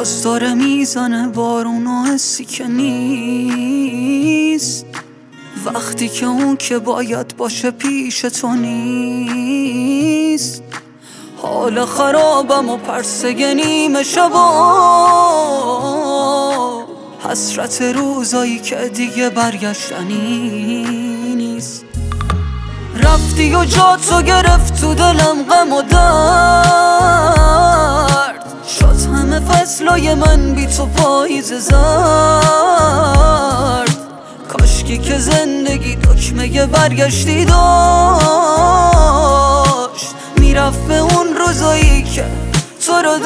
باز داره میزنه بارون و حسی که نیست، وقتی که اون که باید باشه پیش تو نیست. حال خرابم و پرسه نیمه شبا، حسرت روزایی که دیگه برگشتنی نیست. رفتی و جا تو گرفت تو دلم غم و درد، شد همه فصلای من بی تو پاییز زرد. کاشکی که زندگی دکمه برگشتی داشت، میرفت به اون روزایی که تو رو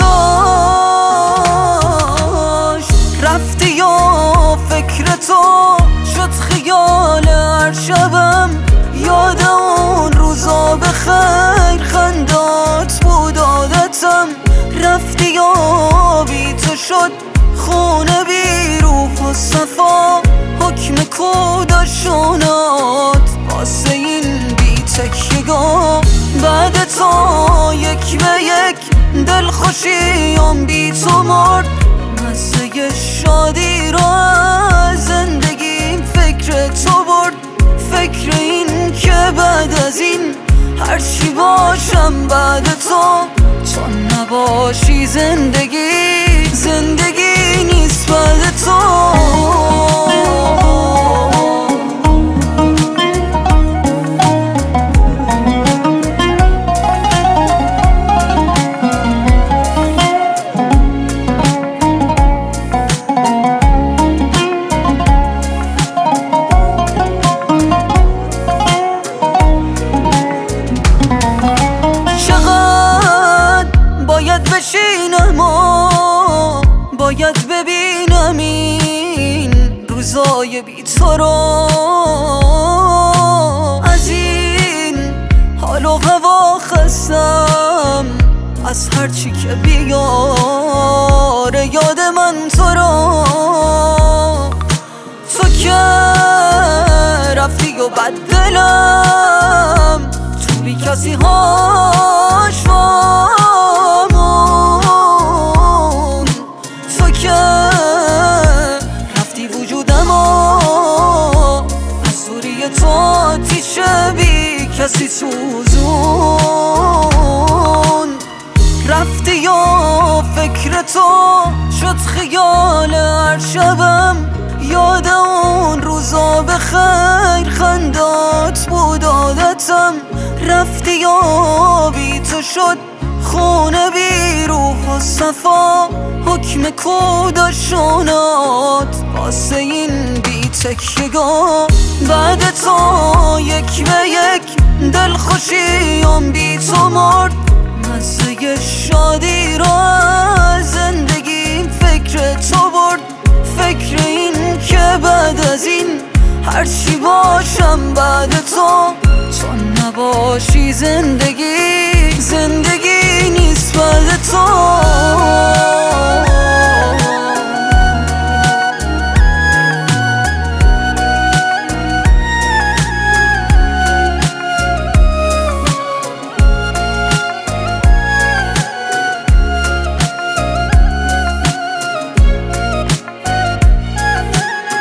داشت. رفتی یا فکر تو شد خیال هر شبم، یاد اون روزا به خیر خندات بود عادتم. رفتی یا بی تو شد خونه بی روح و صفا، حکم کودشونات واسه این بی تکیگاه. بعد تو یک به یک دلخوشیم بی تو مرد، مزه شادی رو از زندگیم فکر تو برد. فکر این که بعد از این هرچی باشم بعد تو نباشی، زندگی نیست بعد تو. بشینم و باید ببینم این روزای بی تو رو، از این حال و هوا خستم، از هرچی که بیاره یاد من تو رو. تو که رفتی و بد دلم تو بی کسی هاش تو آتیشه بی کسی سوزون. رفتی یا فکر تو شد خیال هر شبم، یاد اون روزا به خیر خندات بود عادتم. رفتی یا بی تو شد خونه بی روح و صفا، حکم کودشونات واسه این بی تکیگاه. بعد تو یک به یک دلخوشیم بی تو مرد، مزه شادی رو از زندگیم فکر تو برد. فکر این که بعد از این هرچی باشم بعد تو نباشی، زندگی نیست بعد تو.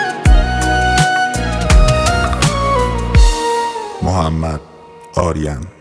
محمد آریان.